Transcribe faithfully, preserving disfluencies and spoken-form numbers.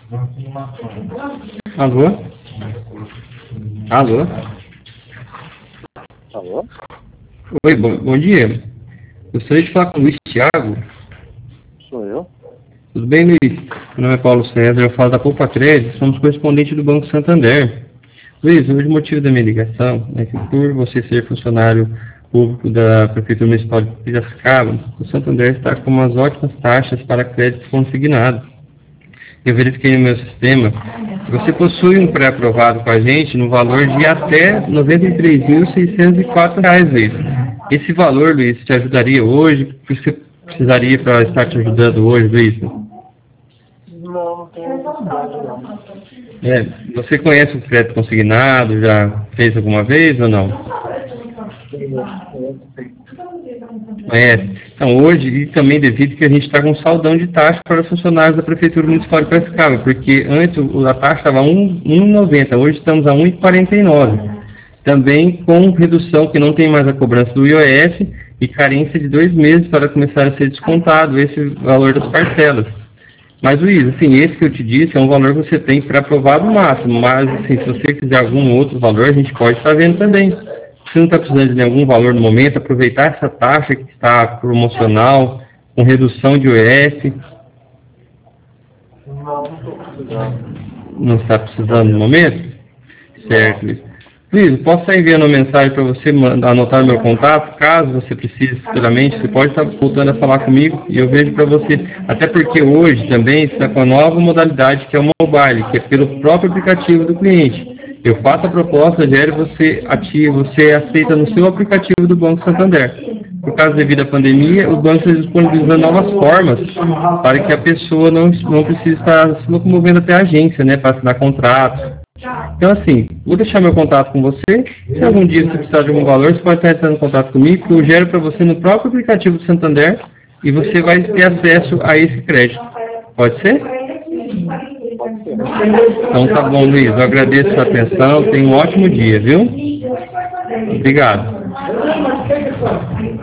Alô? Alô? Alô? Oi, bom, bom dia. Gostaria de falar com o Luiz Thiago. Sou eu. Tudo bem, Luiz? Meu nome é Paulo César, eu falo da Poupa Crédito, somos correspondentes do Banco Santander. Luiz, hoje o motivo da minha ligação é que por você ser funcionário público da Prefeitura Municipal de Piracicaba, o Santander está com umas ótimas taxas para crédito consignado. Eu verifiquei no meu sistema que você possui um pré-aprovado com a gente no valor de até noventa e três mil seiscentos e quatro reais, Luiz. Esse valor, Luiz, te ajudaria hoje? O que você precisaria para estar te ajudando hoje, Luiz? Não, não tenho necessidade não. É, você conhece o crédito consignado? Já fez alguma vez ou não? Conhece? Então, hoje, e também devido que a gente está com um saldão de taxa para funcionários da Prefeitura Municipal de Piracicaba, porque antes a taxa estava um vírgula noventa, hoje estamos a um vírgula quarenta e nove. Também com redução que não tem mais a cobrança do I O S e carência de dois meses para começar a ser descontado esse valor das parcelas. Mas, Luiz, assim, esse que eu te disse é um valor que você tem para aprovado máximo, mas, assim, se você quiser algum outro valor, a gente pode estar vendo também. Se não está precisando de nenhum valor no momento, aproveitar essa taxa que está promocional, com redução de I O S. Não, não estou precisando. Não está precisando no momento? Certo, Luiz. Luiz, posso estar enviando uma mensagem para você anotar meu contato? Caso você precise futuramente, você pode estar voltando a falar comigo e eu vejo para você. Até porque hoje também está com a nova modalidade que é o mobile, que é pelo próprio aplicativo do cliente. Eu faço a proposta, gero, você ativa, você aceita no seu aplicativo do Banco Santander. Por causa devido à pandemia, o banco está disponibilizando novas formas para que a pessoa não, não precise estar se locomovendo até a agência, né, para assinar contrato. Então, assim, vou deixar meu contato com você. Se algum dia você precisar de algum valor, você pode estar entrando em contato comigo, que eu gero para você no próprio aplicativo do Santander e você vai ter acesso a esse crédito. Pode ser? Então tá bom, Luiz. Eu agradeço a sua atenção. Tenha um ótimo dia, viu? Obrigado.